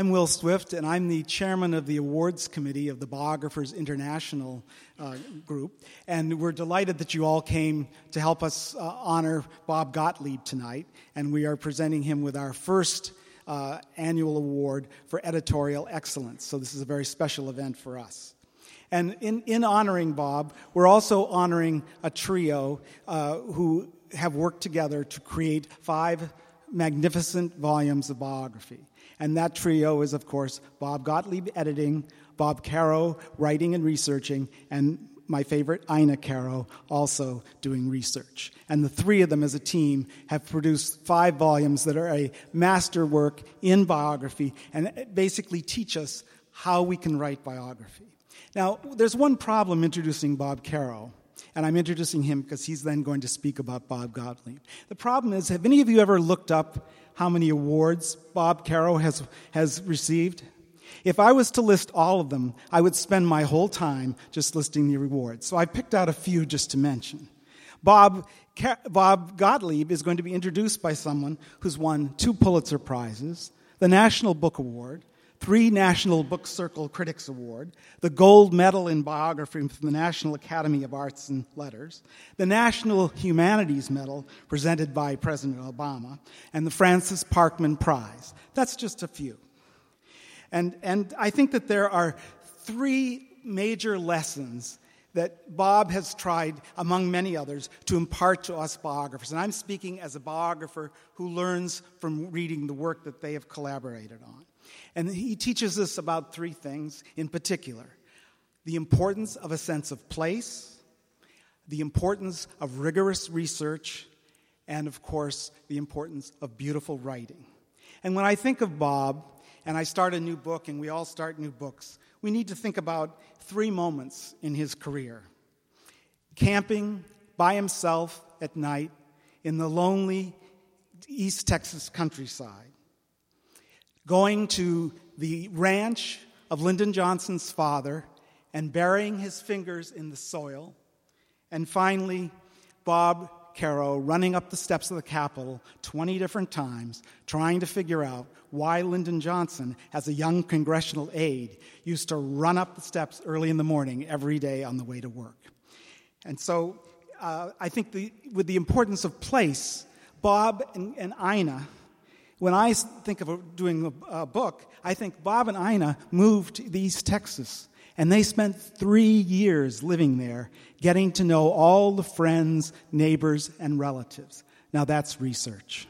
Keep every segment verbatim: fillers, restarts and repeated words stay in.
I'm Will Swift, and I'm the chairman of the awards committee of the Biographers International uh, group. And we're delighted that you all came to help us uh, honor Bob Gottlieb tonight. And we are presenting him with our first uh, annual award for editorial excellence. So this is a very special event for us. And in, in honoring Bob, we're also honoring a trio uh, who have worked together to create five magnificent volumes of biography. And that trio is, of course, Bob Gottlieb editing, Bob Caro writing and researching, and my favorite, Ina Caro, also doing research. And the three of them as a team have produced five volumes that are a masterwork in biography and basically teach us how we can write biography. Now, there's one problem introducing Bob Caro, and I'm introducing him because he's then going to speak about Bob Gottlieb. The problem is, have any of you ever looked up how many awards Bob Caro has, has received? If I was to list all of them, I would spend my whole time just listing the awards. So I picked out a few just to mention. Bob, Bob Gottlieb is going to be introduced by someone who's won two Pulitzer Prizes, the National Book Award, three National Book Circle Critics Award, the Gold Medal in Biography from the National Academy of Arts and Letters, the National Humanities Medal presented by President Obama, and the Francis Parkman Prize. That's just a few. And, and I think that there are three major lessons that Bob has tried, among many others, to impart to us biographers. And I'm speaking as a biographer who learns from reading the work that they have collaborated on. And he teaches us about three things in particular: the importance of a sense of place, the importance of rigorous research, and, of course, the importance of beautiful writing. And when I think of Bob, and I start a new book, and we all start new books, we need to think about three moments in his career. Camping by himself at night in the lonely East Texas countryside. Going to the ranch of Lyndon Johnson's father and burying his fingers in the soil. And finally, Bob Caro running up the steps of the Capitol twenty different times, trying to figure out why Lyndon Johnson, as a young congressional aide, used to run up the steps early in the morning every day on the way to work. And so uh, I think the, with the importance of place, Bob and, and Ina, when I think of doing a book, I think Bob and Ina moved to East Texas, and they spent three years living there, getting to know all the friends, neighbors, and relatives. Now that's research,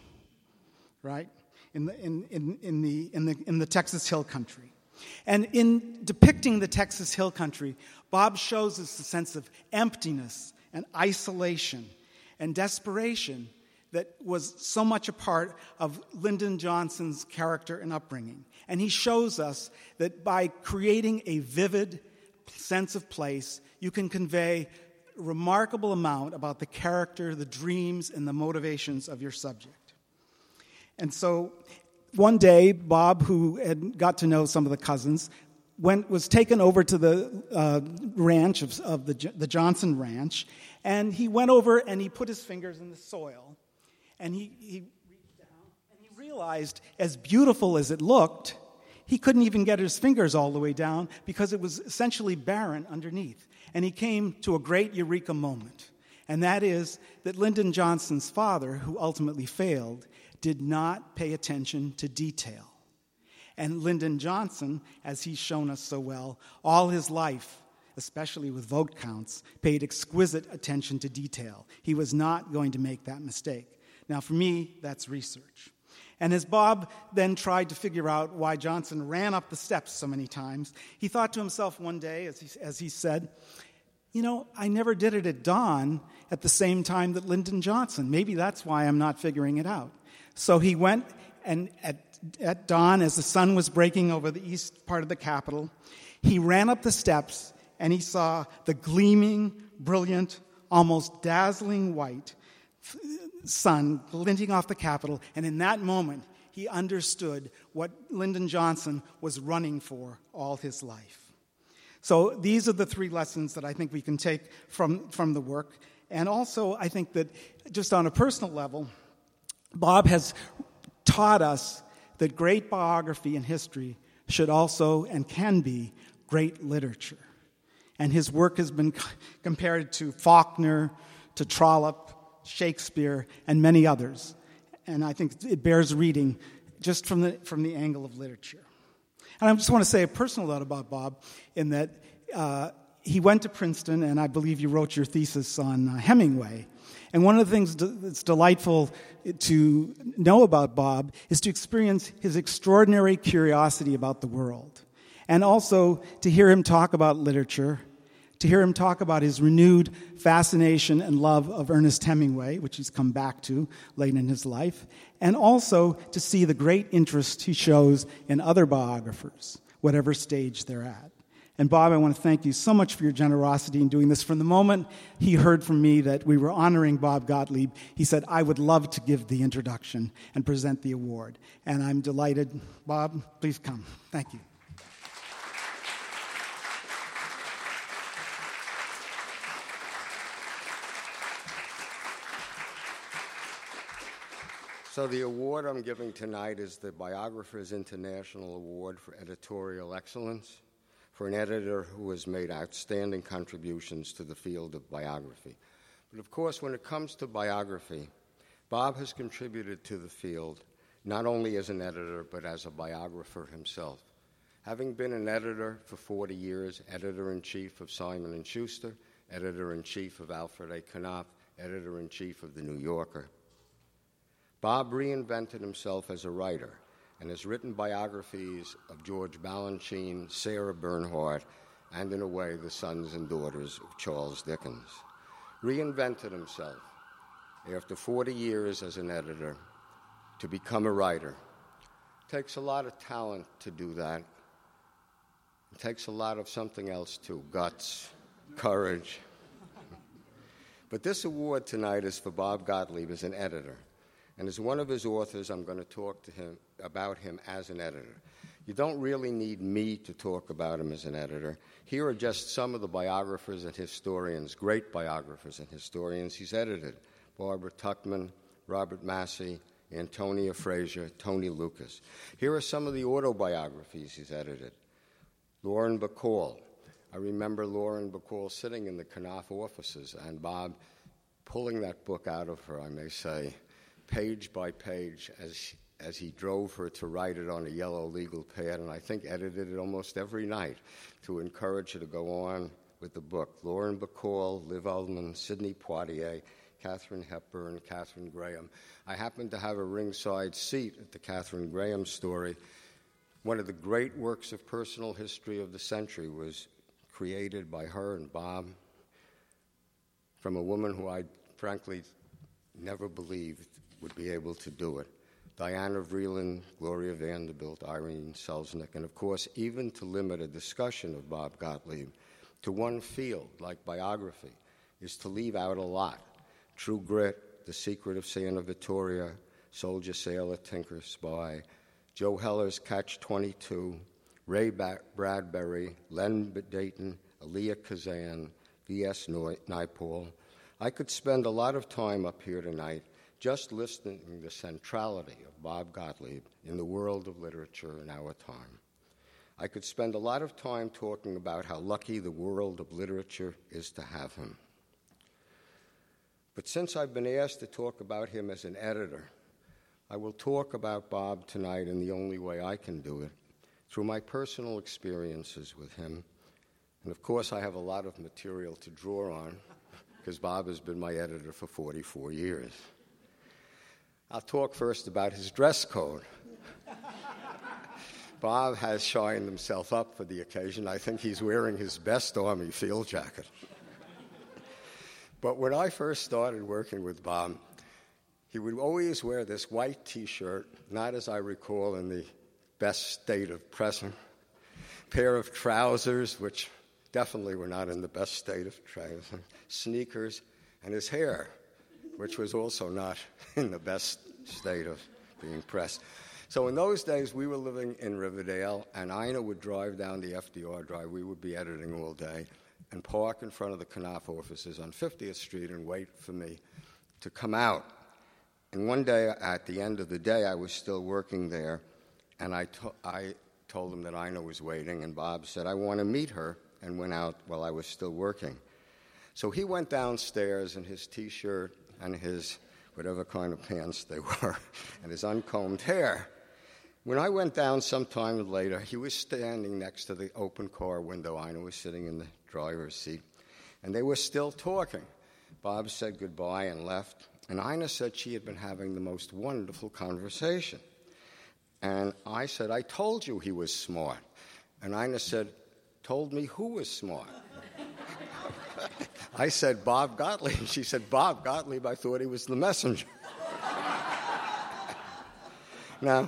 right? In the in, in, in the in the in the Texas Hill Country. And in depicting the Texas Hill Country, Bob shows us a sense of emptiness and isolation and desperation that was so much a part of Lyndon Johnson's character and upbringing. And he shows us that by creating a vivid sense of place, you can convey a remarkable amount about the character, the dreams, and the motivations of your subject. And so one day, Bob, who had got to know some of the cousins, went was taken over to the uh, ranch of, of the, the Johnson Ranch, and he went over and he put his fingers in the soil. And he, he reached down, and he realized, as beautiful as it looked, he couldn't even get his fingers all the way down because it was essentially barren underneath. And he came to a great eureka moment, and that is that Lyndon Johnson's father, who ultimately failed, did not pay attention to detail. And Lyndon Johnson, as he's shown us so well, all his life, especially with vote counts, paid exquisite attention to detail. He was not going to make that mistake. Now, for me, that's research. And as Bob then tried to figure out why Johnson ran up the steps so many times, he thought to himself one day, as he, as he said, you know, I never did it at dawn at the same time that Lyndon Johnson. Maybe that's why I'm not figuring it out. So he went, and at, at dawn, as the sun was breaking over the east part of the Capitol, he ran up the steps, and he saw the gleaming, brilliant, almost dazzling white sun glinting off the Capitol, and in that moment, he understood what Lyndon Johnson was running for all his life. So these are the three lessons that I think we can take from, from the work. And also, I think that just on a personal level, Bob has taught us that great biography and history should also and can be great literature. And his work has been compared to Faulkner, to Trollope, Shakespeare, and many others. And I think it bears reading just from the from the angle of literature. And I just want to say a personal note about Bob in that uh, he went to Princeton, and I believe you wrote your thesis on uh, Hemingway. And one of the things that's delightful to know about Bob is to experience his extraordinary curiosity about the world, and also to hear him talk about literature, to hear him talk about his renewed fascination and love of Ernest Hemingway, which he's come back to late in his life, and also to see the great interest he shows in other biographers, whatever stage they're at. And Bob, I want to thank you so much for your generosity in doing this. From the moment he heard from me that we were honoring Bob Gottlieb, he said, I would love to give the introduction and present the award. And I'm delighted. Bob, please come. Thank you. So the award I'm giving tonight is the Biographers International Award for Editorial Excellence for an editor who has made outstanding contributions to the field of biography. But of course, when it comes to biography, Bob has contributed to the field not only as an editor, but as a biographer himself. Having been an editor for forty years, editor-in-chief of Simon and Schuster, editor-in-chief of Alfred A. Knopf, editor-in-chief of The New Yorker, Bob reinvented himself as a writer and has written biographies of George Balanchine, Sarah Bernhardt, and in a way, the sons and daughters of Charles Dickens. Reinvented himself after forty years as an editor to become a writer. It takes a lot of talent to do that. It takes a lot of something else too, guts, courage. But this award tonight is for Bob Gottlieb as an editor. And as one of his authors, I'm going to talk to him about him as an editor. You don't really need me to talk about him as an editor. Here are just some of the biographers and historians, great biographers and historians he's edited. Barbara Tuchman, Robert Massey, Antonia Fraser, Tony Lucas. Here are some of the autobiographies he's edited. Lauren Bacall. I remember Lauren Bacall sitting in the Knopf offices and Bob pulling that book out of her, I may say, page by page as she, as he drove her to write it on a yellow legal pad, and I think edited it almost every night to encourage her to go on with the book. Lauren Bacall, Liv Ullmann, Sidney Poitier, Katharine Hepburn, Katharine Graham. I happened to have a ringside seat at the Katharine Graham story. One of the great works of personal history of the century was created by her and Bob from a woman who I frankly never believed would be able to do it. Diana Vreeland, Gloria Vanderbilt, Irene Selznick, and of course, even to limit a discussion of Bob Gottlieb to one field, like biography, is to leave out a lot. True Grit, The Secret of Santa Vittoria, Soldier, Sailor, Tinker, Spy, Joe Heller's Catch twenty-two, Ray ba- Bradbury, Len Dayton, Elia Kazan, V S Naipaul. I could spend a lot of time up here tonight just listening to the centrality of Bob Gottlieb in the world of literature in our time. I could spend a lot of time talking about how lucky the world of literature is to have him. But since I've been asked to talk about him as an editor, I will talk about Bob tonight in the only way I can do it, through my personal experiences with him. And of course, I have a lot of material to draw on, because Bob has been my editor for forty-four years. I'll talk first about his dress code. Bob has shined himself up for the occasion. I think he's wearing his best Army field jacket. But when I first started working with Bob, he would always wear this white T-shirt, not as I recall in the best state of present, pair of trousers, which definitely were not in the best state of trousers, sneakers, and his hair, which was also not in the best state of being pressed. So in those days, we were living in Riverdale, and Ina would drive down the F D R drive. We would be editing all day and park in front of the Knopf offices on fiftieth Street and wait for me to come out. And one day, at the end of the day, I was still working there, and I, to- I told him that Ina was waiting, and Bob said, I want to meet her, and went out while I was still working. So he went downstairs in his T-shirt and his whatever kind of pants they were, and his uncombed hair. When I went down sometime later, he was standing next to the open car window. Ina was sitting in the driver's seat, and they were still talking. Bob said goodbye and left, and Ina said she had been having the most wonderful conversation. And I said, I told you he was smart. And Ina said, told me who was smart? I said, Bob Gottlieb. She said, Bob Gottlieb, I thought he was the messenger. Now,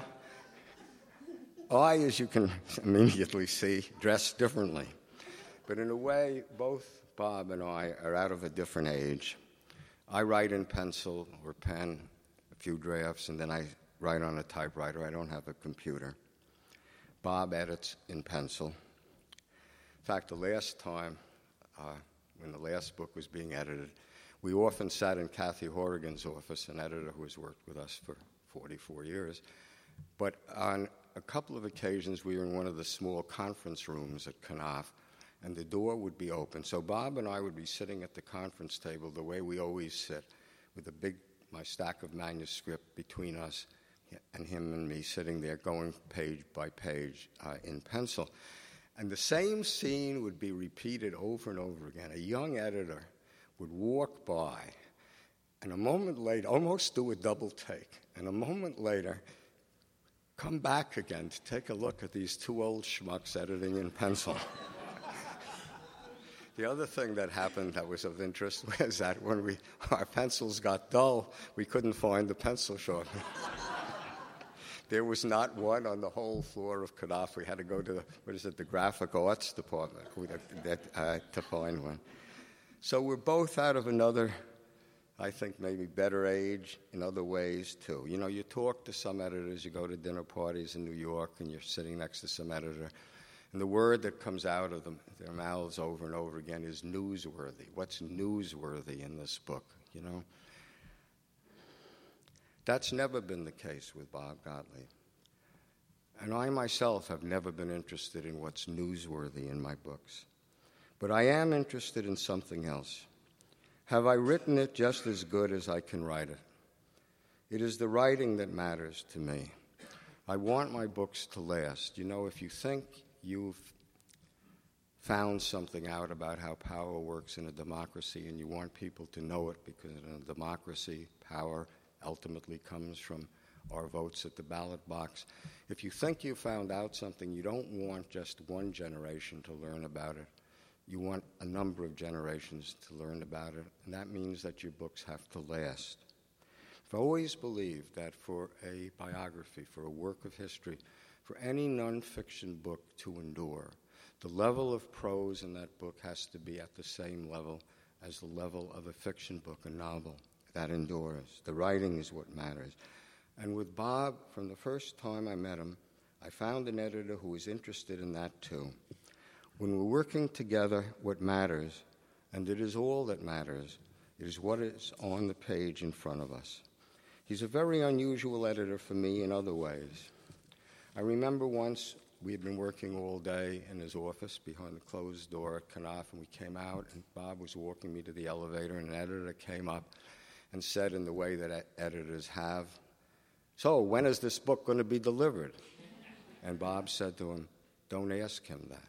I, as you can immediately see, dress differently. But in a way, both Bob and I are out of a different age. I write in pencil or pen, a few drafts, and then I write on a typewriter. I don't have a computer. Bob edits in pencil. In fact, the last time, uh, when the last book was being edited, we often sat in Kathy Horrigan's office, an editor who has worked with us for forty-four years. But on a couple of occasions, we were in one of the small conference rooms at Knopf, and the door would be open. So Bob and I would be sitting at the conference table the way we always sit, with a big, my stack of manuscript between us, and him and me sitting there going page by page uh, in pencil. And the same scene would be repeated over and over again. A young editor would walk by, and a moment later, almost do a double take, and a moment later, come back again to take a look at these two old schmucks editing in pencil. The other thing that happened that was of interest was that when we our pencils got dull, we couldn't find the pencil sharpener. There was not one on the whole floor of Knopf. We had to go to, the, what is it, the graphic arts department uh, to find one. So we're both out of another, I think, maybe better age in other ways, too. You know, you talk to some editors, you go to dinner parties in New York, and you're sitting next to some editor, and the word that comes out of them, their mouths over and over again is newsworthy. What's newsworthy in this book, you know? That's never been the case with Bob Gottlieb. And I myself have never been interested in what's newsworthy in my books. But I am interested in something else. Have I written it just as good as I can write it? It is the writing that matters to me. I want my books to last. You know, if you think you've found something out about how power works in a democracy and you want people to know it because in a democracy, power ultimately comes from our votes at the ballot box. If you think you found out something, you don't want just one generation to learn about it. You want a number of generations to learn about it, and that means that your books have to last. I've always believed that for a biography, for a work of history, for any nonfiction book to endure, the level of prose in that book has to be at the same level as the level of a fiction book, a novel. That endures. The writing is what matters. And with Bob, from the first time I met him, I found an editor who was interested in that too. When we're working together, what matters, and it is all that matters, is what is on the page in front of us. He's a very unusual editor for me in other ways. I remember once we had been working all day in his office behind the closed door at Knopf, and we came out, and Bob was walking me to the elevator, and an editor came up and said in the way that editors have, so when is this book going to be delivered? And Bob said to him, don't ask him that.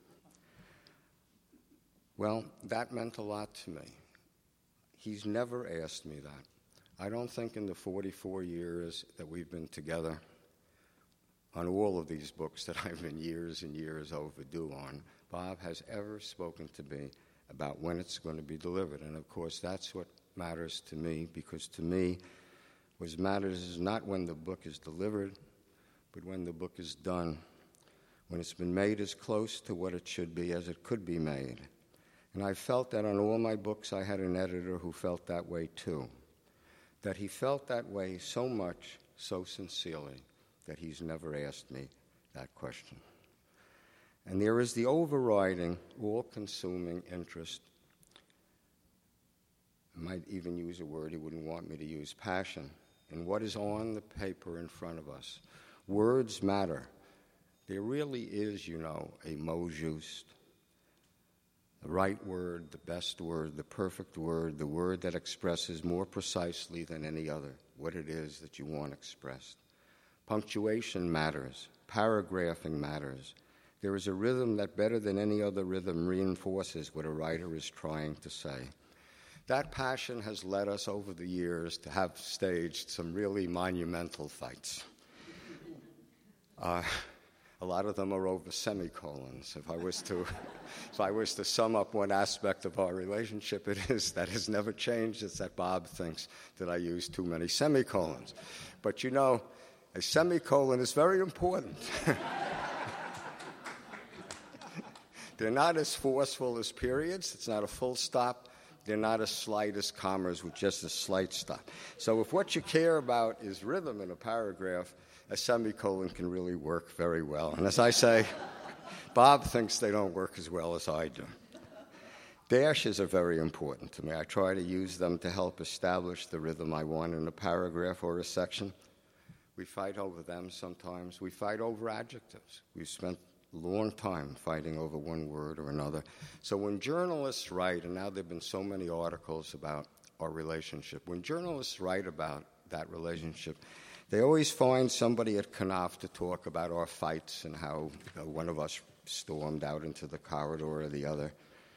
Well, that meant a lot to me. He's never asked me that. I don't think in the forty-four years that we've been together on all of these books that I've been years and years overdue on, Bob has ever spoken to me about when it's going to be delivered. And of course, that's what matters to me, because to me, what matters is not when the book is delivered, but when the book is done, when it's been made as close to what it should be as it could be made. And I felt that on all my books I had an editor who felt that way too, that he felt that way so much, so sincerely, that he's never asked me that question. And there is the overriding, all-consuming interest, I might even use a word he wouldn't want me to use, passion, in what is on the paper in front of us. Words matter. There really is, you know, a mot juste, the right word, the best word, the perfect word, the word that expresses more precisely than any other what it is that you want expressed. Punctuation matters. Paragraphing matters. There is a rhythm that better than any other rhythm reinforces what a writer is trying to say. That passion has led us over the years to have staged some really monumental fights. Uh, a lot of them are over semicolons. If I was to, if I was to sum up one aspect of our relationship, it is that has never changed. It's that Bob thinks that I use too many semicolons. But you know, a semicolon is very important. They're not as forceful as periods. It's not a full stop. They're not as slight as commas with just a slight stop. So if what you care about is rhythm in a paragraph, a semicolon can really work very well. And as I say, Bob thinks they don't work as well as I do. Dashes are very important to me. I try to use them to help establish the rhythm I want in a paragraph or a section. We fight over them sometimes. We fight over adjectives. We've spent a long time fighting over one word or another. So when journalists write, and now there have been so many articles about our relationship, when journalists write about that relationship, they always find somebody at Knopf to talk about our fights and how uh, one of us stormed out into the corridor or the other.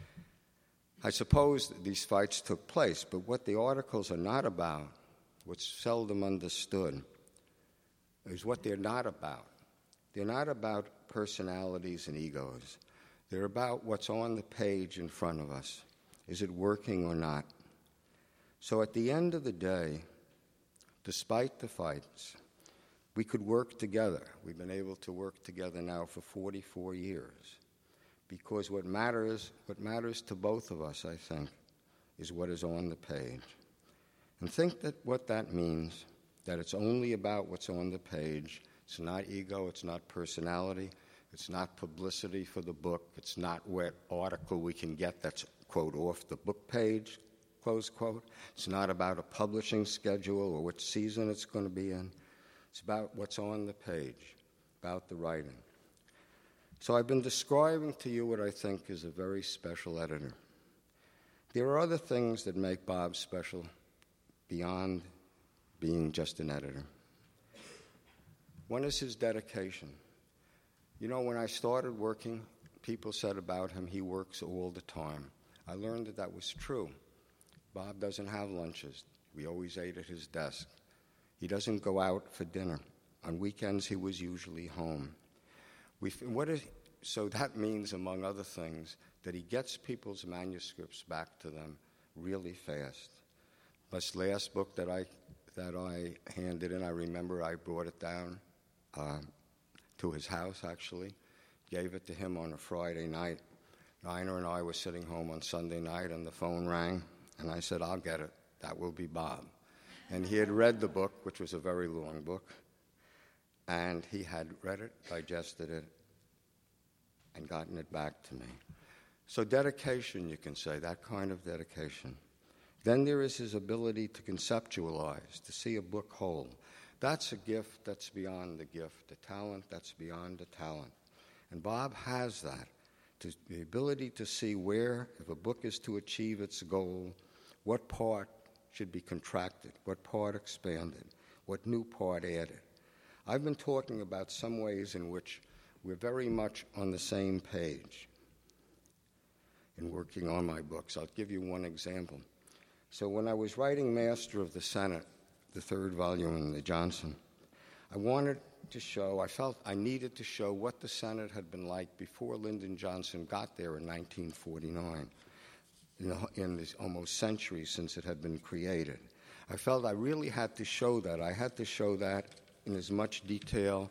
I suppose these fights took place, but what the articles are not about, what's seldom understood, is what they're not about. They're not about personalities and egos. They're about what's on the page in front of us. Is it working or not? So at the end of the day, despite the fights, we could work together. We've been able to work together now for forty-four years. Because what matters, what matters to both of us, I think, is what is on the page. And think that what that means, that it's only about what's on the page. It's not ego, it's not personality, it's not publicity for the book, it's not what article we can get that's, quote, off the book page, close quote. It's not about a publishing schedule or which season it's going to be in. It's about what's on the page, about the writing. So I've been describing to you what I think is a very special editor. There are other things that make Bob special beyond being just an editor. One is his dedication. You know, when I started working, people said about him, he works all the time. I learned that that was true. Bob doesn't have lunches. We always ate at his desk. He doesn't go out for dinner. On weekends, he was usually home. We, what is, so that means, among other things, that he gets people's manuscripts back to them really fast. This last book that I that I handed in, I remember I brought it down uh, to his house, actually, gave it to him on a Friday night. Nina and I were sitting home on Sunday night, and the phone rang, and I said, I'll get it. That will be Bob. And he had read the book, which was a very long book, and he had read it, digested it, and gotten it back to me. So dedication, you can say, that kind of dedication. Then there is his ability to conceptualize, to see a book whole. That's a gift that's beyond the gift, a talent that's beyond a talent. And Bob has that, to, the ability to see where, if a book is to achieve its goal, what part should be contracted, what part expanded, what new part added. I've been talking about some ways in which we're very much on the same page in working on my books. I'll give you one example. So when I was writing Master of the Senate, the third volume in the Johnson, I wanted to show, I felt I needed to show what the Senate had been like before Lyndon Johnson got there in nineteen forty-nine, in, the, in this almost century since it had been created. I felt I really had to show that. I had to show that in as much detail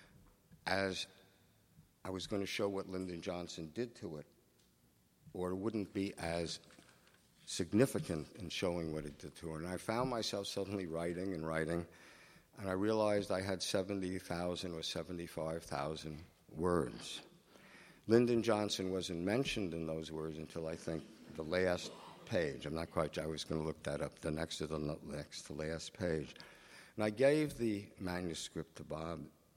as I was going to show what Lyndon Johnson did to it, or it wouldn't be as significant in showing what it did to her. And I found myself suddenly writing and writing, and I realized I had seventy thousand or seventy-five thousand words. Lyndon Johnson wasn't mentioned in those words until, I think, the last page. I'm not quite sure. I was going to look that up, the next to the next to last page. And I gave the manuscript to Bob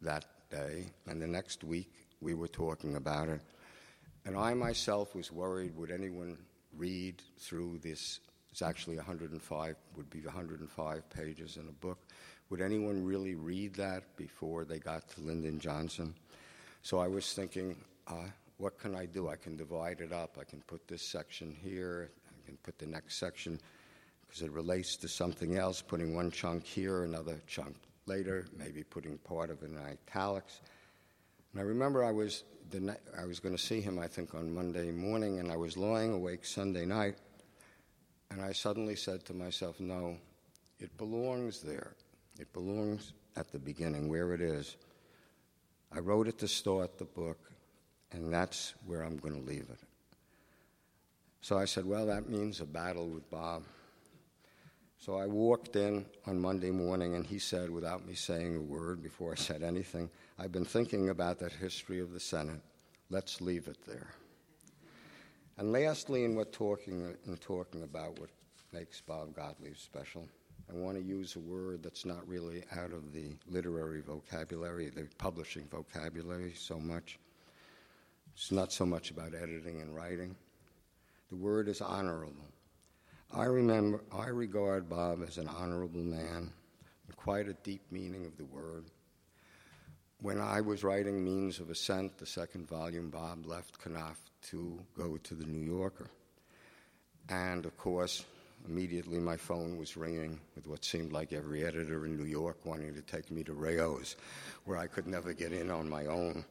that day, and the next week we were talking about it. And I myself was worried, would anyone read through this? It's actually one hundred five, would be one hundred five pages in a book. Would anyone really read that before they got to Lyndon Johnson? So I was thinking, uh, what can I do? I can divide it up. I can put this section here. I can put the next section, because it relates to something else, putting one chunk here, another chunk later, maybe putting part of it in italics. And I remember I was the night, I was going to see him, I think, on Monday morning, and I was lying awake Sunday night, and I suddenly said to myself, no, it belongs there. It belongs at the beginning, where it is. I wrote it to start the book, and that's where I'm going to leave it. So I said, well, that means a battle with Bob. So I walked in on Monday morning, and he said, without me saying a word before I said anything, I've been thinking about that history of the Senate. Let's leave it there. And lastly, in what talking in talking about what makes Bob Gottlieb special, I want to use a word that's not really out of the literary vocabulary, the publishing vocabulary so much. It's not so much about editing and writing. The word is honorable. I remember, I regard Bob as an honorable man, with quite a deep meaning of the word. When I was writing Means of Ascent, the second volume, Bob left Knopf to go to the New Yorker. And of course, immediately my phone was ringing with what seemed like every editor in New York wanting to take me to Rayo's, where I could never get in on my own.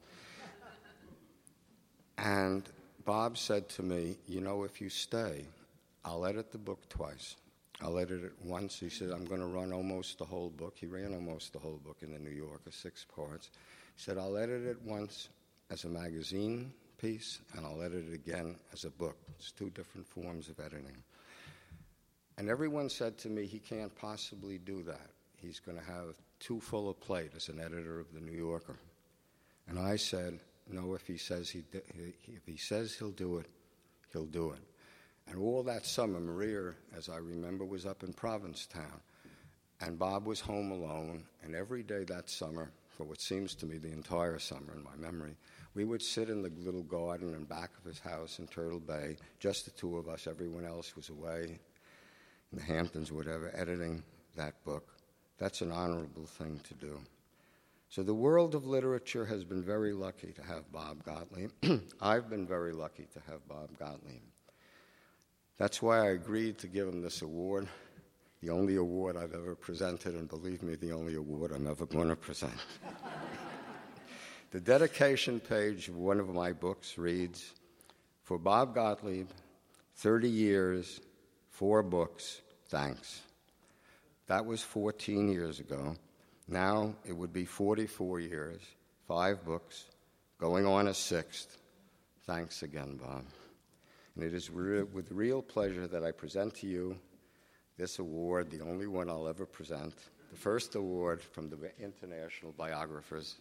And Bob said to me, you know, if you stay, I'll edit the book twice. I'll edit it once. He said, I'm going to run almost the whole book. He ran almost the whole book in the New Yorker, six parts. He said, I'll edit it once as a magazine piece, and I'll edit it again as a book. It's two different forms of editing. And everyone said to me, he can't possibly do that. He's going to have too full a plate as an editor of the New Yorker. And I said, no, if he says he if he says he'll do it, he'll do it. And all that summer, Maria, as I remember, was up in Provincetown. And Bob was home alone. And every day that summer, for what seems to me the entire summer in my memory, we would sit in the little garden in back of his house in Turtle Bay, just the two of us. Everyone else was away in the Hamptons or whatever, editing that book. That's an honorable thing to do. So the world of literature has been very lucky to have Bob Gottlieb. I've been very lucky to have Bob Gottlieb. That's why I agreed to give him this award, the only award I've ever presented, and believe me, the only award I'm ever going to present. The dedication page of one of my books reads, for Bob Gottlieb, thirty years, four books, thanks. That was fourteen years ago. Now it would be forty-four years, five books, going on a sixth. Thanks again, Bob. And it is re- with real pleasure that I present to you this award, the only one I'll ever present, the first award from the International Biographers.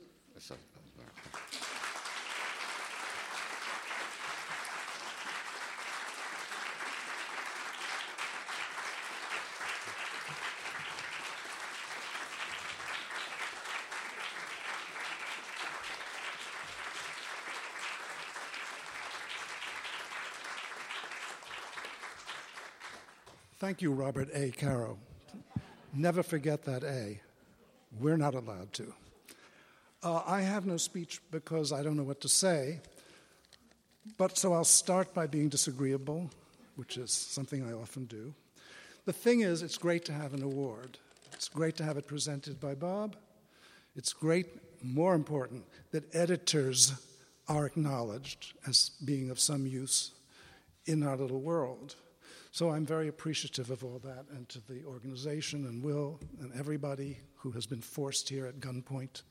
Thank you, Robert A. Caro. Never forget that A. We're not allowed to. Uh, I have no speech because I don't know what to say, but so I'll start by being disagreeable, which is something I often do. The thing is, it's great to have an award. It's great to have it presented by Bob. It's great, more important, that editors are acknowledged as being of some use in our little world. So I'm very appreciative of all that, and to the organization and Will and everybody who has been forced here at gunpoint.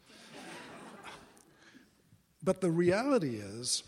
But the reality is,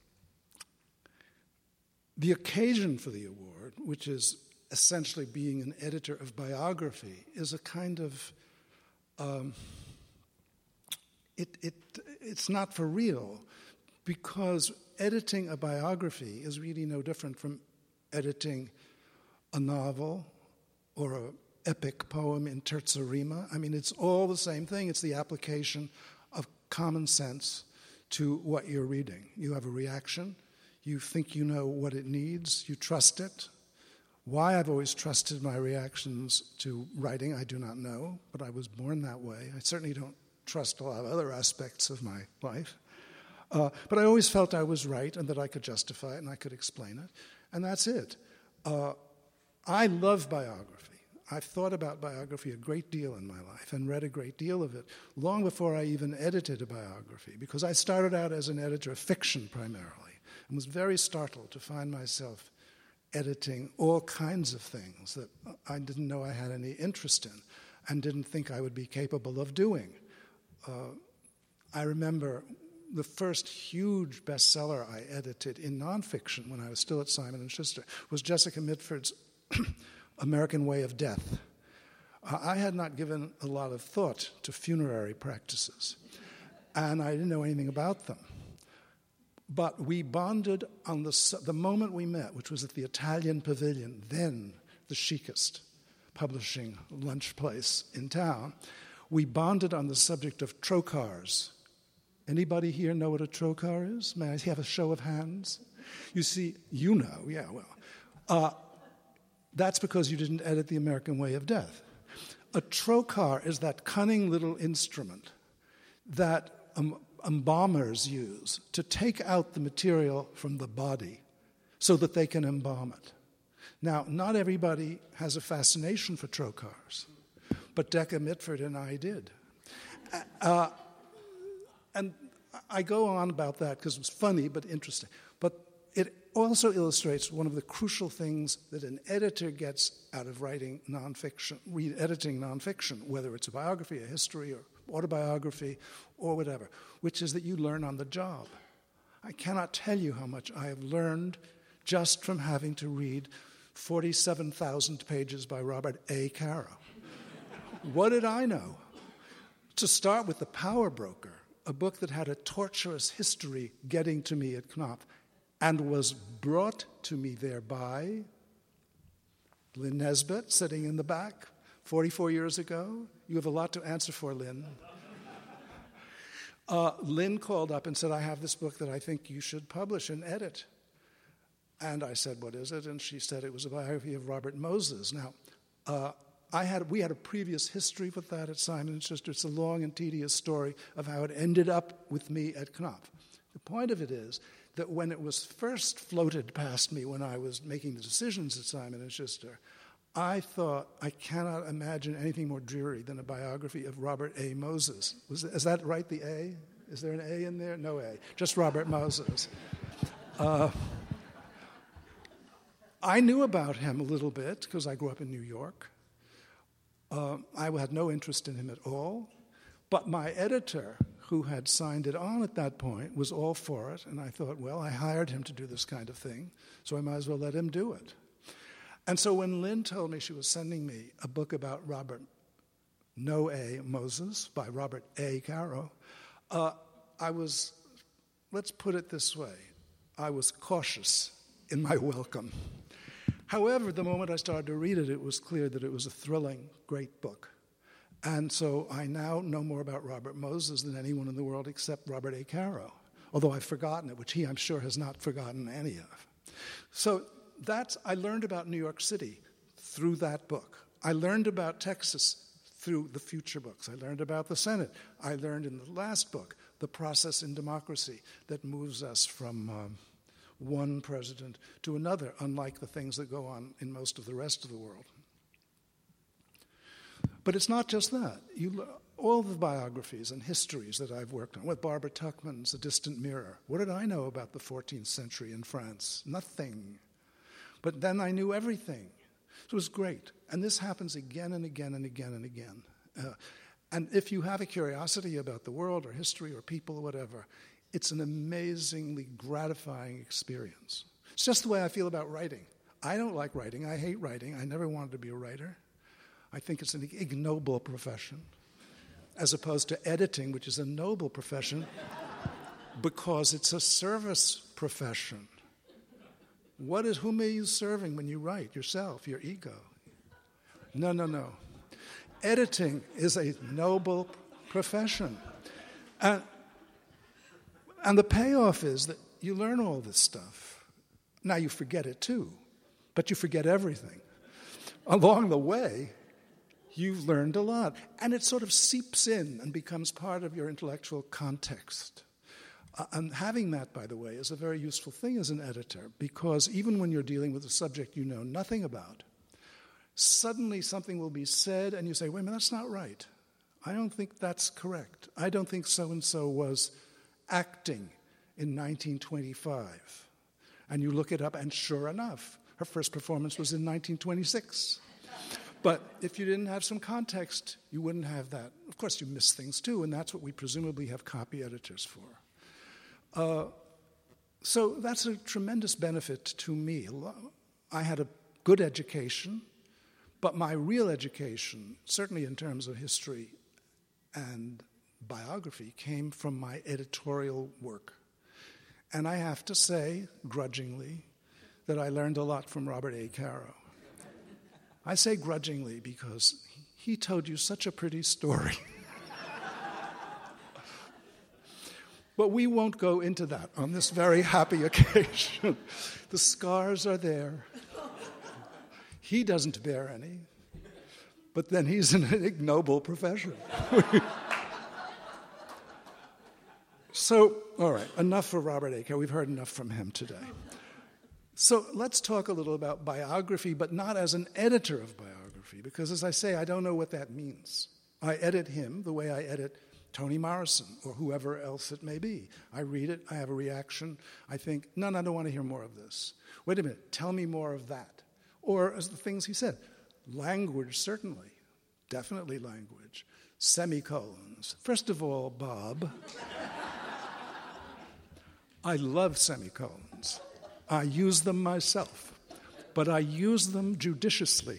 the occasion for the award, which is essentially being an editor of biography, is a kind of, um, it, it, it's not for real, because editing a biography is really no different from editing a novel or an epic poem in terza rima. I mean, it's all the same thing. It's the application of common sense to what you're reading. You have a reaction. You think you know what it needs. You trust it. Why I've always trusted my reactions to writing, I do not know, but I was born that way. I certainly don't trust a lot of other aspects of my life. Uh, but I always felt I was right and that I could justify it and I could explain it. And that's it. Uh, I love biography. I've thought about biography a great deal in my life and read a great deal of it long before I even edited a biography, because I started out as an editor of fiction primarily and was very startled to find myself editing all kinds of things that I didn't know I had any interest in and didn't think I would be capable of doing. Uh, I remember the first huge bestseller I edited in nonfiction when I was still at Simon and Schuster was Jessica Mitford's American Way of Death. Uh, I had not given a lot of thought to funerary practices, and I didn't know anything about them. But we bonded on the, the moment we met, which was at the Italian Pavilion, then the chicest publishing lunch place in town. We bonded on the subject of trocars. Anybody here know what a trocar is? May I have a show of hands? You see, you know, yeah, well. Uh, that's because you didn't edit The American Way of Death. A trocar is that cunning little instrument that um, embalmers use to take out the material from the body so that they can embalm it. Now, not everybody has a fascination for trocars, but Decca Mitford and I did. Uh, and I go on about that because it's funny but interesting. But it also illustrates one of the crucial things that an editor gets out of writing nonfiction, re- editing nonfiction, whether it's a biography, a history, or autobiography, or whatever, which is that you learn on the job. I cannot tell you how much I have learned just from having to read forty-seven thousand pages by Robert A. Caro. What did I know? To start with The Power Broker, a book that had a tortuous history getting to me at Knopf, and was brought to me there by Lynn Nesbitt, sitting in the back, forty-four years ago. You have a lot to answer for, Lynn. Uh, Lynn called up and said, I have this book that I think you should publish and edit. And I said, what is it? And she said it was a biography of Robert Moses. Now, uh, I had we had a previous history with that at Simon and Schuster. It's a long and tedious story of how it ended up with me at Knopf. The point of it is that when it was first floated past me when I was making the decisions at Simon and Schuster, I thought, I cannot imagine anything more dreary than a biography of Robert A. Moses. Was, is that right, the A? Is there an A in there? No A, just Robert Moses. Uh, I knew about him a little bit because I grew up in New York. Uh, I had no interest in him at all, but my editor, who had signed it on at that point, was all for it, and I thought, well, I hired him to do this kind of thing, so I might as well let him do it. And so when Lynn told me she was sending me a book about Robert No A. Moses by Robert A. Caro, uh, I was, let's put it this way, I was cautious in my welcome. However, the moment I started to read it, it was clear that it was a thrilling, great book. And so I now know more about Robert Moses than anyone in the world except Robert A. Caro, although I've forgotten it, which he, I'm sure, has not forgotten any of. So that's, I learned about New York City through that book. I learned about Texas through the future books. I learned about the Senate. I learned in the last book, The Process in Democracy, that moves us from um, one president to another, unlike the things that go on in most of the rest of the world. But it's not just that. You, all the biographies and histories that I've worked on, with Barbara Tuchman's A Distant Mirror, what did I know about the fourteenth century in France? Nothing. But then I knew everything. So it was great. And this happens again and again and again and again. Uh, and if you have a curiosity about the world or history or people or whatever, it's an amazingly gratifying experience. It's just the way I feel about writing. I don't like writing. I hate writing. I never wanted to be a writer. I think it's an ignoble profession, as opposed to editing, which is a noble profession, because it's a service profession. What is, whom are you serving when you write? Yourself, your ego. No, no, no. Editing is a noble profession. And And the payoff is that you learn all this stuff. Now you forget it too, but you forget everything. Along the way, you've learned a lot. And it sort of seeps in and becomes part of your intellectual context. Uh, and having that, by the way, is a very useful thing as an editor, because even when you're dealing with a subject you know nothing about, suddenly something will be said and you say, wait a minute, that's not right. I don't think that's correct. I don't think so-and-so was acting in nineteen twenty-five. And you look it up, and sure enough, her first performance was in nineteen twenty-six. But if you didn't have some context, you wouldn't have that. Of course, you miss things too, and that's what we presumably have copy editors for. Uh, so that's a tremendous benefit to me. I had a good education, but my real education, certainly in terms of history and biography, came from my editorial work. And I have to say, grudgingly, that I learned a lot from Robert A. Caro. I say grudgingly because he told you such a pretty story. But we won't go into that on this very happy occasion. The scars are there. He doesn't bear any, but then he's in an ignoble profession. So, all right, enough for Robert A. Caro. We've heard enough from him today. So let's talk a little about biography, but not as an editor of biography, because as I say, I don't know what that means. I edit him the way I edit Toni Morrison or whoever else it may be. I read it, I have a reaction, I think, no, no, I don't want to hear more of this. Wait a minute, tell me more of that. Or as the things he said, language, certainly, definitely language, semicolons. First of all, Bob, I love semicolons. I use them myself, but I use them judiciously.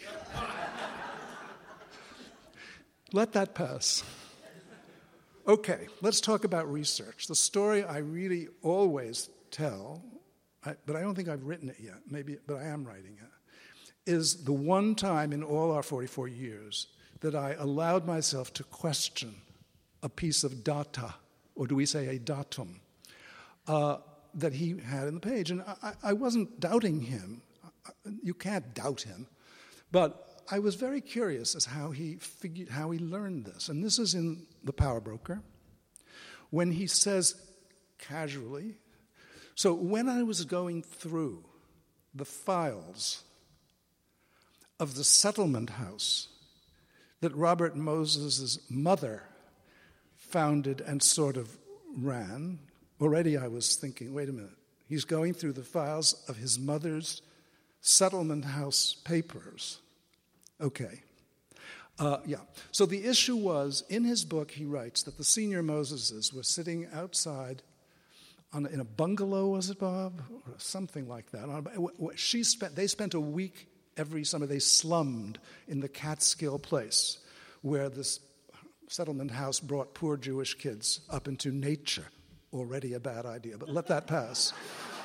Let that pass. Okay, let's talk about research. The story I really always tell, I, but I don't think I've written it yet, maybe, but I am writing it, is the one time in all our forty-four years that I allowed myself to question a piece of data, or do we say a datum, uh, that he had in the page. And I, I wasn't doubting him. You can't doubt him. But I was very curious as how he figured, how he learned this. And this is in The Power Broker, when he says casually, so when I was going through the files of the settlement house that Robert Moses's mother founded and sort of ran, already I was thinking, wait a minute, he's going through the files of his mother's settlement house papers. Okay. Uh, yeah. So the issue was, in his book, he writes that the senior Moseses were sitting outside on a, in a bungalow, was it, Bob? Or something like that. She spent, they spent a week every summer. They slummed in the Catskill place where this settlement house brought poor Jewish kids up into nature. Already a bad idea, but let that pass.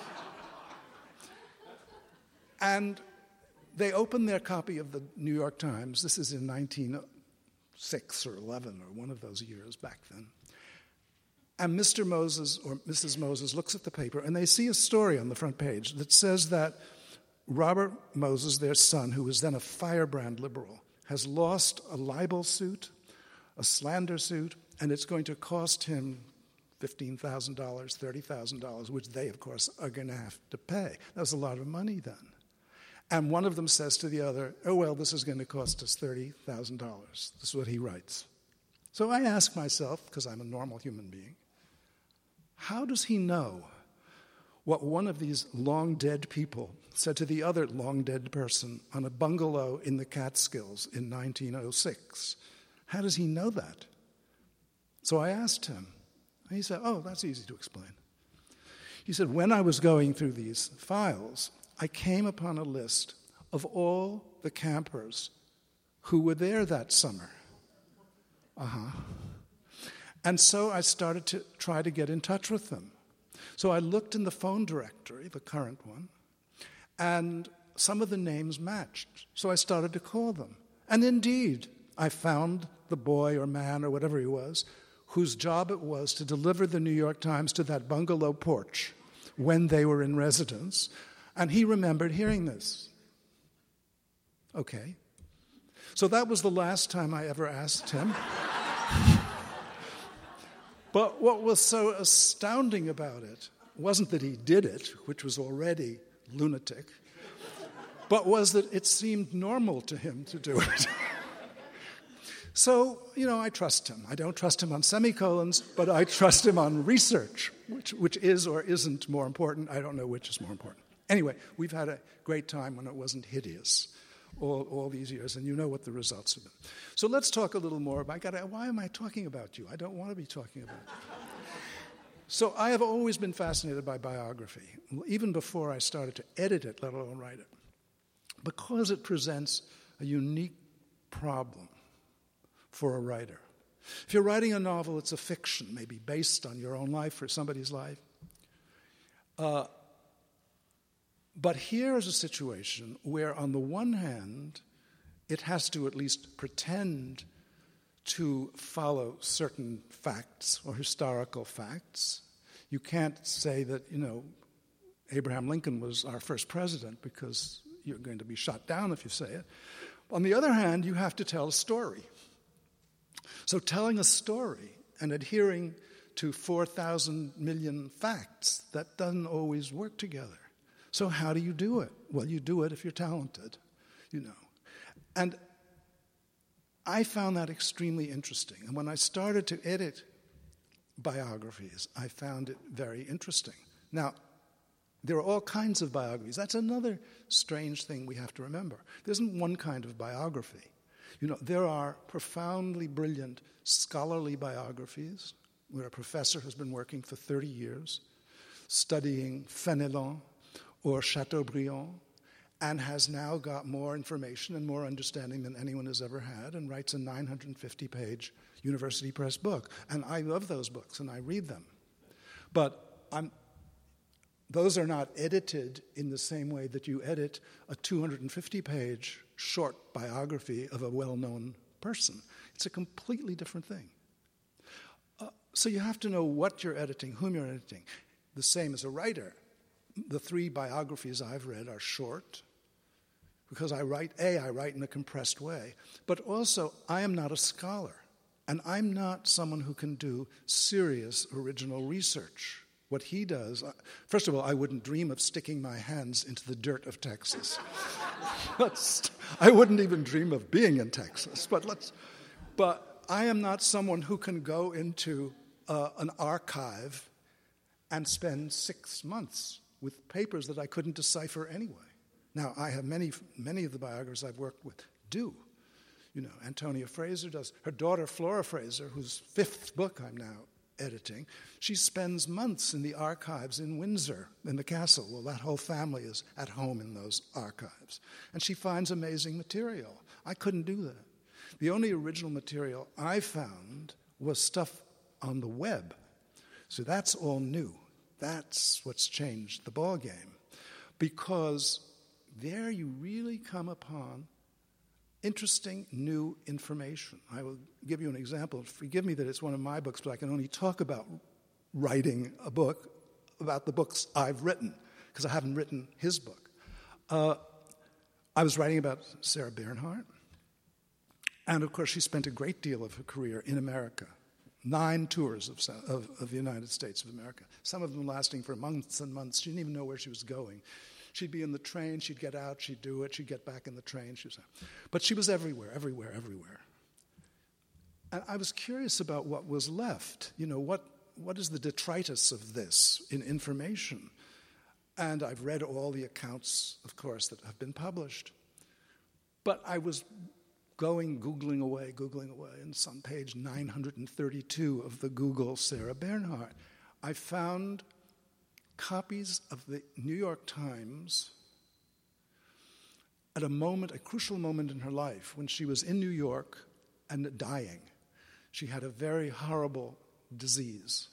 And they opened their copy of the New York Times. This is in nineteen oh six or eleven or one of those years back then. And Mister Moses or Missus Moses looks at the paper, and they see a story on the front page that says that Robert Moses, their son, who was then a firebrand liberal, has lost a libel suit, a slander suit, and it's going to cost him fifteen thousand dollars, thirty thousand dollars, which they, of course, are going to have to pay. That was a lot of money then. And one of them says to the other, oh, well, this is going to cost us thirty thousand dollars. This is what he writes. So I ask myself, because I'm a normal human being, how does he know what one of these long-dead people said to the other long-dead person on a bungalow in the Catskills in nineteen oh six? How does he know that? So I asked him. And he said, oh, that's easy to explain. He said, when I was going through these files, I came upon a list of all the campers who were there that summer. Uh-huh. And so I started to try to get in touch with them. So I looked in the phone directory, the current one, and some of the names matched. So I started to call them. And indeed, I found the boy or man or whatever he was whose job it was to deliver the New York Times to that bungalow porch when they were in residence, and he remembered hearing this. Okay. So that was the last time I ever asked him. But what was so astounding about it wasn't that he did it, which was already lunatic, but was that it seemed normal to him to do it. So, you know, I trust him. I don't trust him on semicolons, but I trust him on research, which, which is or isn't more important. I don't know which is more important. Anyway, we've had a great time when it wasn't hideous all, all these years, and you know what the results have been. So let's talk a little more about, God, why am I talking about you? I don't want to be talking about you. So I have always been fascinated by biography, even before I started to edit it, let alone write it, because it presents a unique problem for a writer. If you're writing a novel, it's a fiction, maybe based on your own life or somebody's life. Uh, but here is a situation where, on the one hand, it has to at least pretend to follow certain facts or historical facts. You can't say that, you know, Abraham Lincoln was our first president, because you're going to be shot down if you say it. On the other hand, you have to tell a story. So telling a story and adhering to four thousand million facts, that doesn't always work together. So how do you do it? Well, you do it if you're talented, you know. And I found that extremely interesting. And when I started to edit biographies, I found it very interesting. Now, there are all kinds of biographies. That's another strange thing we have to remember. There isn't one kind of biography. You know, there are profoundly brilliant scholarly biographies where a professor has been working for thirty years studying Fenelon or Chateaubriand, and has now got more information and more understanding than anyone has ever had, and writes a nine hundred fifty page University Press book. And I love those books, and I read them. But I'm, those are not edited in the same way that you edit a two hundred fifty page short biography of a well-known person. It's a completely different thing. Uh, so you have to know what you're editing, whom you're editing. The same as a writer. The three biographies I've read are short, because I write, A, I write in a compressed way, but also I am not a scholar, and I'm not someone who can do serious original research. What he does, first of all, I wouldn't dream of sticking my hands into the dirt of Texas. let's, I wouldn't even dream of being in Texas, but let's, but I am not someone who can go into uh, an archive and spend six months with papers that I couldn't decipher anyway. Now, I have many, many of the biographers I've worked with do. You know, Antonia Fraser does. Her daughter, Flora Fraser, whose fifth book I'm now editing, she spends months in the archives in Windsor, in the castle. Well, that whole family is at home in those archives. And she finds amazing material. I couldn't do that. The only original material I found was stuff on the web. So that's all new. That's what's changed the ball game. Because there you really come upon interesting new information. I will give you an example. Forgive me that it's one of my books, but I can only talk about writing a book, about the books I've written, because I haven't written his book. Uh, I was writing about Sarah Bernhardt, and of course she spent a great deal of her career in America. Nine tours of, of, of the United States of America, some of them lasting for months and months. She didn't even know where she was going. She'd be in the train, she'd get out, she'd do it, she'd get back in the train. She was, but she was everywhere, everywhere, everywhere. And I was curious about what was left. You know, what, what is the detritus of this in information? And I've read all the accounts, of course, that have been published. But I was going, Googling away, Googling away, and on page nine hundred thirty-two of the Google Sarah Bernhardt, I found copies of the New York Times at a moment, a crucial moment in her life, when she was in New York and dying. She had a very horrible disease.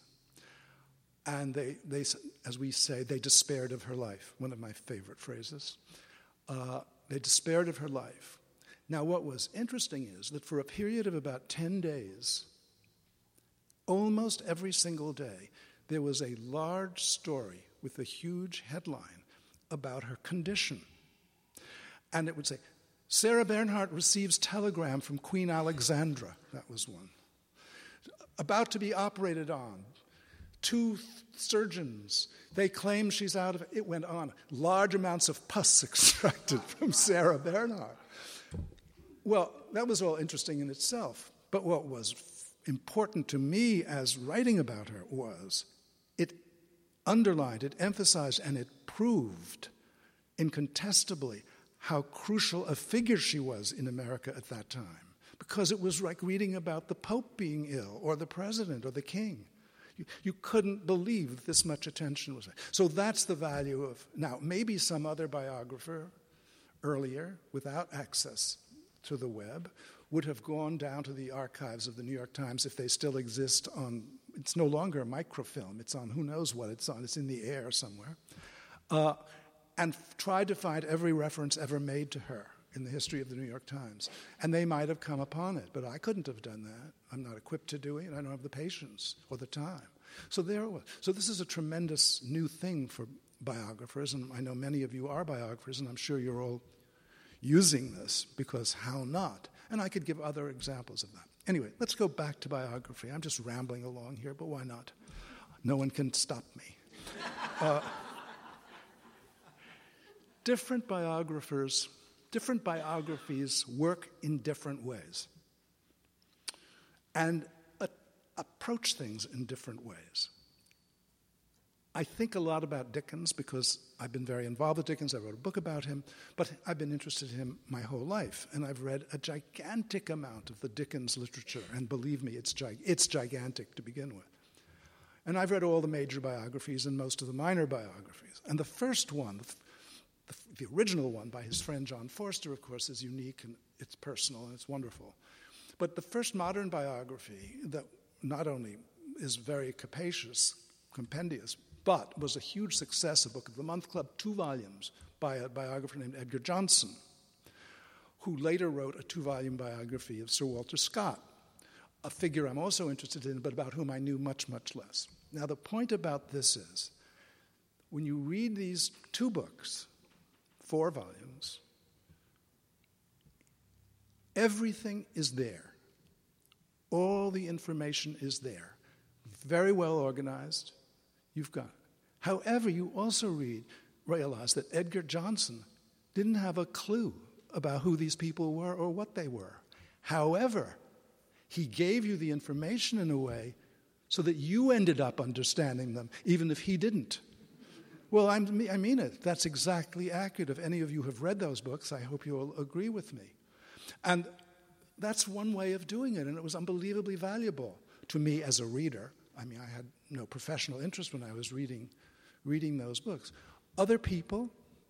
And they, they, as we say, they despaired of her life, one of my favorite phrases. Uh, they despaired of her life. Now, what was interesting is that for a period of about ten days, almost every single day, there was a large story with a huge headline about her condition. And it would say, Sarah Bernhardt receives telegram from Queen Alexandra. That was one. About to be operated on. Two surgeons. They claim she's out of it. It went on. Large amounts of pus extracted from Sarah Bernhardt. Well, that was all interesting in itself. But what was important to me as writing about her was it underlined, it emphasized, and it proved incontestably how crucial a figure she was in America at that time. Because it was like reading about the Pope being ill, or the president, or the king. You, you couldn't believe that this much attention was there. So that's the value of, now, maybe some other biographer earlier, without access to the web, would have gone down to the archives of the New York Times if they still exist on, it's no longer a microfilm, it's on who knows what it's on, it's in the air somewhere, uh, and f- tried to find every reference ever made to her in the history of the New York Times. And they might have come upon it, but I couldn't have done that. I'm not equipped to do it, and I don't have the patience or the time. So there it was. So this is a tremendous new thing for biographers, and I know many of you are biographers, and I'm sure you're all using this, because how not? And I could give other examples of that. Anyway, let's go back to biography. I'm just rambling along here, but why not? No one can stop me. Uh, different biographers, different biographies work in different ways and uh, approach things in different ways. I think a lot about Dickens because I've been very involved with Dickens. I wrote a book about him, but I've been interested in him my whole life, and I've read a gigantic amount of the Dickens literature, and believe me, it's, gig- it's gigantic to begin with. And I've read all the major biographies and most of the minor biographies. And the first one, the, the, the original one by his friend John Forster, of course, is unique, and it's personal, and it's wonderful. But the first modern biography that not only is very capacious, compendious, but was a huge success, a Book of the Month Club, two volumes by a biographer named Edgar Johnson, who later wrote a two-volume biography of Sir Walter Scott, a figure I'm also interested in, but about whom I knew much, much less. Now, the point about this is, when you read these two books, four volumes, everything is there. All the information is there. Very well organized. You've got it. However, you also read, realize that Edgar Johnson didn't have a clue about who these people were or what they were. However, he gave you the information in a way so that you ended up understanding them, even if he didn't. Well, I'm, I mean it. That's exactly accurate. If any of you have read those books, I hope you'll agree with me. And that's one way of doing it, and it was unbelievably valuable to me as a reader. I mean, I had no professional interest when I was reading, reading those books. Other people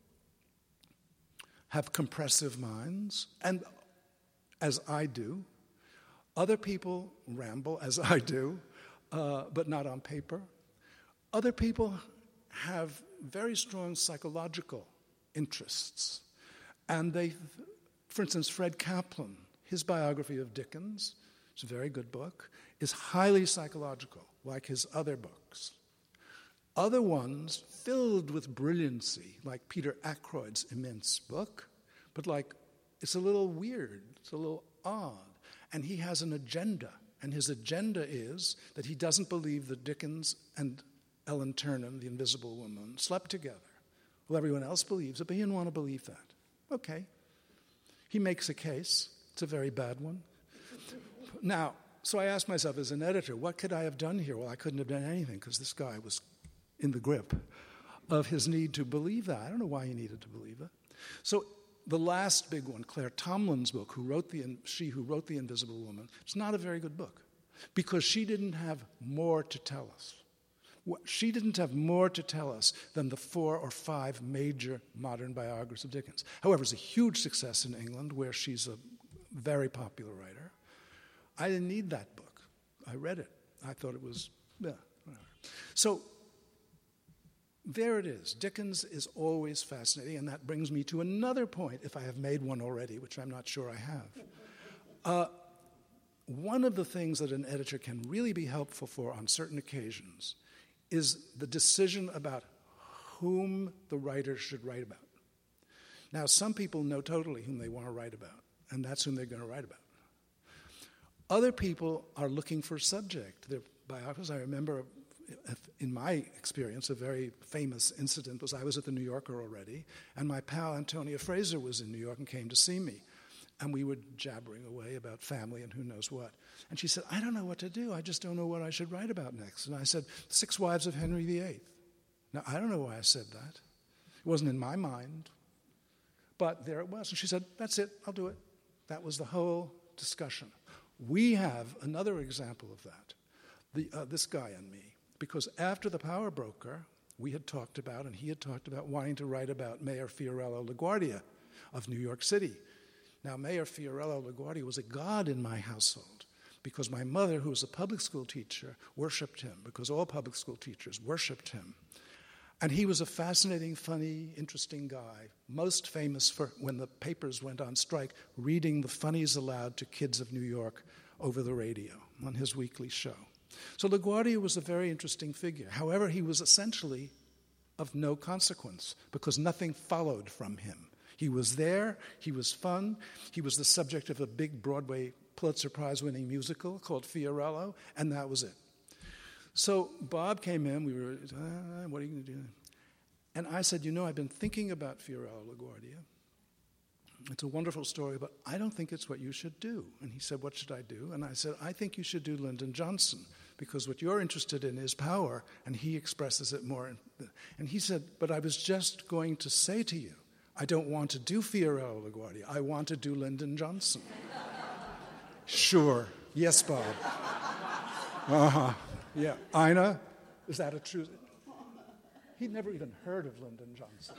have compressive minds, and as I do. Other people ramble, as I do, uh, but not on paper. Other people have very strong psychological interests. And they, for instance, Fred Kaplan, his biography of Dickens, it's a very good book, is highly psychological, like his other books. Other ones filled with brilliancy, like Peter Ackroyd's immense book, but like, it's a little weird, it's a little odd. And he has an agenda, and his agenda is that he doesn't believe that Dickens and Ellen Ternan, the Invisible Woman, slept together. Well, everyone else believes it, but he didn't want to believe that. Okay. He makes a case. It's a very bad one. Now, so I asked myself as an editor, what could I have done here? Well, I couldn't have done anything because this guy was in the grip of his need to believe that. I don't know why he needed to believe it. So the last big one, Claire Tomlin's book, who wrote the, she who wrote The Invisible Woman, it's not a very good book because she didn't have more to tell us. She didn't have more to tell us than the four or five major modern biographers of Dickens. However, it's a huge success in England where she's a very popular writer. I didn't need that book. I read it. I thought it was, yeah, whatever. So there it is. Dickens is always fascinating, and that brings me to another point, if I have made one already, which I'm not sure I have. Uh, one of the things that an editor can really be helpful for on certain occasions is the decision about whom the writer should write about. Now, some people know totally whom they want to write about, and that's whom they're going to write about. Other people are looking for subject. Their biographers, I remember, in my experience, a very famous incident was I was at the New Yorker already, and my pal Antonia Fraser was in New York and came to see me. And we were jabbering away about family and who knows what. And she said, I don't know what to do. I just don't know what I should write about next. And I said, Six Wives of Henry the Eighth. Now, I don't know why I said that. It wasn't in my mind. But there it was. And she said, that's it. I'll do it. That was the whole discussion. We have another example of that, the, uh, this guy and me. Because after The Power Broker, we had talked about, and he had talked about wanting to write about Mayor Fiorello LaGuardia of New York City. Now, Mayor Fiorello LaGuardia was a god in my household because my mother, who was a public school teacher, worshipped him, because all public school teachers worshipped him. And he was a fascinating, funny, interesting guy, most famous for, when the papers went on strike, reading the funnies aloud to kids of New York over the radio on his weekly show. So LaGuardia was a very interesting figure. However, he was essentially of no consequence because nothing followed from him. He was there, he was fun, he was the subject of a big Broadway Pulitzer Prize-winning musical called Fiorello, and that was it. So Bob came in, we were, ah, what are you going to do? And I said, you know, I've been thinking about Fiorello LaGuardia. It's a wonderful story, but I don't think it's what you should do. And he said, what should I do? And I said, I think you should do Lyndon Johnson, because what you're interested in is power, and he expresses it more. And he said, but I was just going to say to you, I don't want to do Fiorello LaGuardia. I want to do Lyndon Johnson. Sure. Yes, Bob. Uh-huh. Yeah. Ina, is that a true... He'd never even heard of Lyndon Johnson.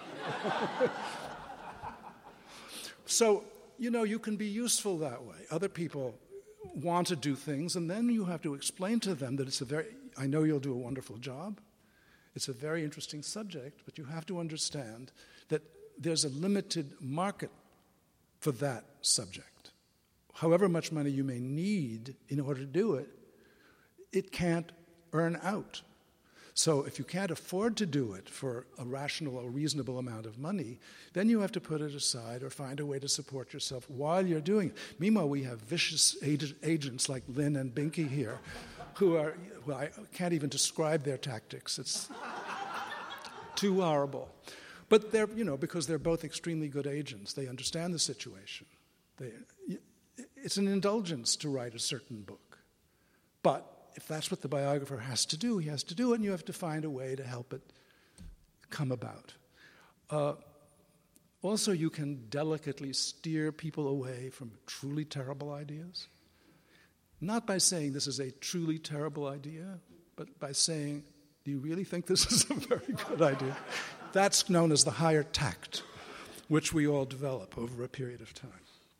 So, you know, you can be useful that way. Other people want to do things, and then you have to explain to them that it's a very... I know you'll do a wonderful job. It's a very interesting subject, but you have to understand that there's a limited market for that subject. However much money you may need in order to do it, it can't earn out. So if you can't afford to do it for a rational or reasonable amount of money, then you have to put it aside or find a way to support yourself while you're doing it. Meanwhile, we have vicious agents like Lynn and Binky here who are, well, I can't even describe their tactics. It's too horrible. But they're, you know, because they're both extremely good agents. They understand the situation. They, it's an indulgence to write a certain book. But if that's what the biographer has to do, he has to do it, and you have to find a way to help it come about. Uh, also, you can delicately steer people away from truly terrible ideas. Not by saying this is a truly terrible idea, but by saying, do you really think this is a very good idea? That's known as the higher tact, which we all develop over a period of time.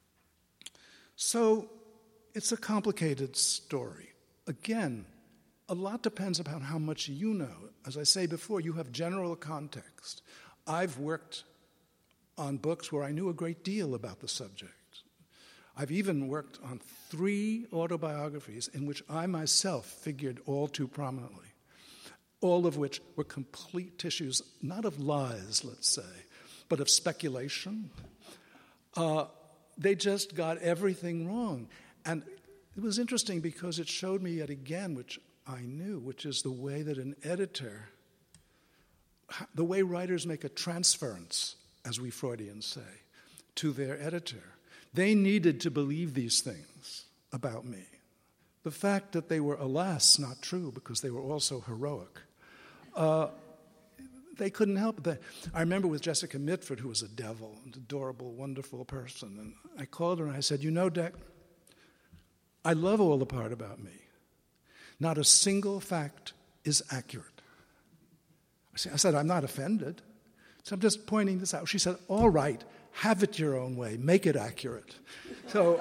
So it's a complicated story. Again, a lot depends upon how much you know. As I say before, you have general context. I've worked on books where I knew a great deal about the subject. I've even worked on three autobiographies in which I myself figured all too prominently, all of which were complete tissues, not of lies, let's say, but of speculation. Uh, they just got everything wrong. And it was interesting because it showed me yet again, which I knew, which is the way that an editor, the way writers make a transference, as we Freudians say, to their editor. They needed to believe these things about me. The fact that they were, alas, not true because they were also heroic, uh, they couldn't help it. I remember with Jessica Mitford, who was a devil, an adorable, wonderful person, and I called her and I said, you know, Dec, I love all the part about me. Not a single fact is accurate. I said, I'm not offended. So I'm just pointing this out. She said, all right, have it your own way. Make it accurate. So,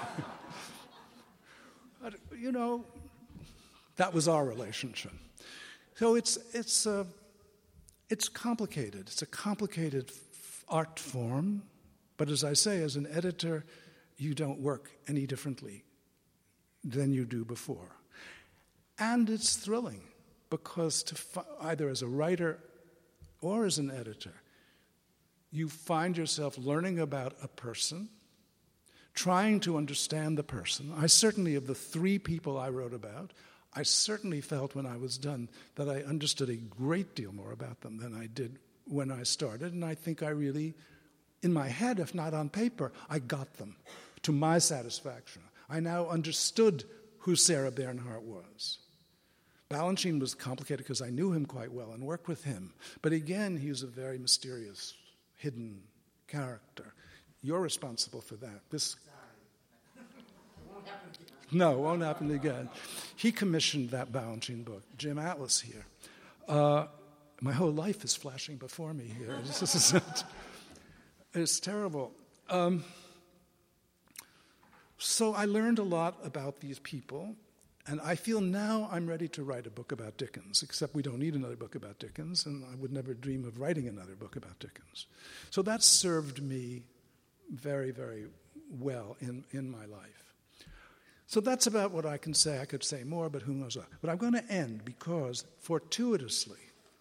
you know, that was our relationship. So it's it's uh, it's complicated. It's a complicated f- art form. But as I say, as an editor, you don't work any differently. than you do before. And it's thrilling, because to fi- either as a writer or as an editor, you find yourself learning about a person, trying to understand the person. I certainly, of the three people I wrote about, I certainly felt when I was done that I understood a great deal more about them than I did when I started, and I think I really, in my head, if not on paper, I got them to my satisfaction. I now understood who Sarah Bernhardt was. Balanchine was complicated because I knew him quite well and worked with him. But again, he was a very mysterious, hidden character. You're responsible for that. This No, it won't happen again. He commissioned that Balanchine book. Jim Atlas here. Uh, my whole life is flashing before me here. This is it. It's terrible. Um, so I learned a lot about these people, and I feel now I'm ready to write a book about Dickens, except we don't need another book about Dickens, and I would never dream of writing another book about Dickens. So that served me very, very well in, in my life. So that's about what I can say. I could say more, but who knows what. But I'm going to end because, fortuitously,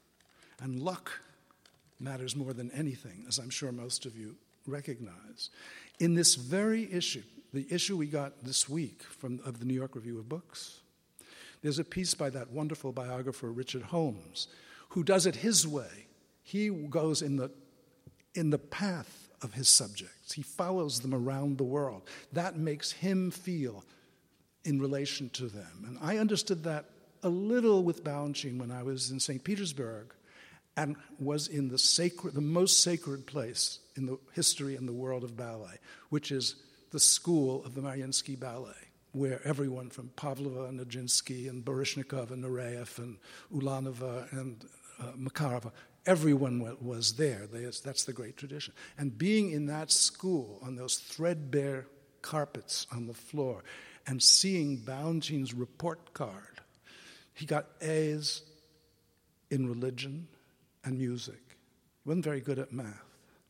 and luck matters more than anything, as I'm sure most of you recognize, in this very issue, the issue we got this week from of the New York Review of Books, there's a piece by that wonderful biographer Richard Holmes, who does it his way. He goes in the in the path of his subjects. He follows them around the world. That makes him feel in relation to them. And I understood that a little with Balanchine when I was in Saint Petersburg and was in the sacred, the most sacred place in the history and the world of ballet, which is the school of the Mariinsky Ballet, where everyone from Pavlova and Nijinsky and Baryshnikov and Nureyev and Ulanova and uh, Makarova, everyone w- was there. They, that's the great tradition. And being in that school on those threadbare carpets on the floor and seeing Balanchine's report card, he got A's in religion and music. He wasn't very good at math.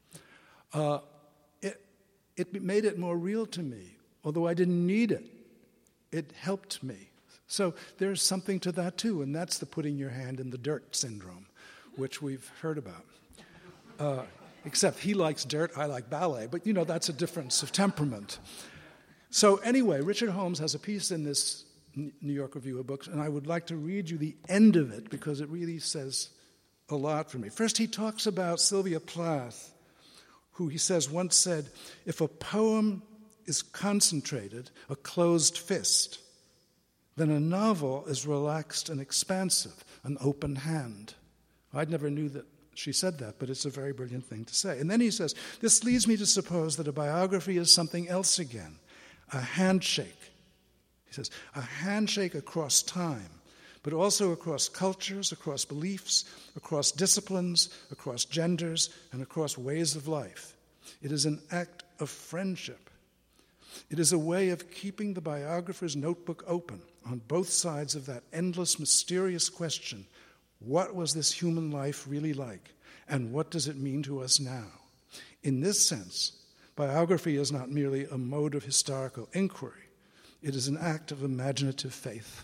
Uh, it, it made it more real to me. Although I didn't need it, it helped me. So there's something to that too, and that's the putting your hand in the dirt syndrome, which we've heard about. Uh, except he likes dirt, I like ballet, but you know, that's a difference of temperament. So anyway, Richard Holmes has a piece in this New York Review of Books, and I would like to read you the end of it because it really says a lot for me. First, he talks about Sylvia Plath, who he says once said, if a poem is concentrated, a closed fist, then a novel is relaxed and expansive, an open hand. I never knew that she said that, but it's a very brilliant thing to say. And then he says, this leads me to suppose that a biography is something else again, a handshake. He says, a handshake across time, but also across cultures, across beliefs, across disciplines, across genders, and across ways of life. It is an act of friendship. It is a way of keeping the biographer's notebook open on both sides of that endless, mysterious question, what was this human life really like, and what does it mean to us now? In this sense, biography is not merely a mode of historical inquiry. It is an act of imaginative faith.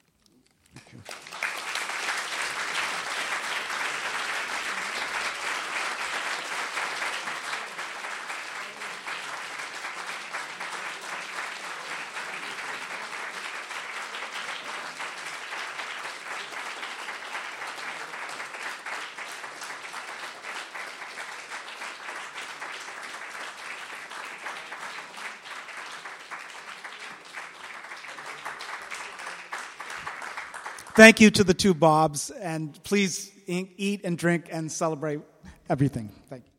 Thank you. Thank you to the two Bobs, and please eat and drink and celebrate everything. Thank you.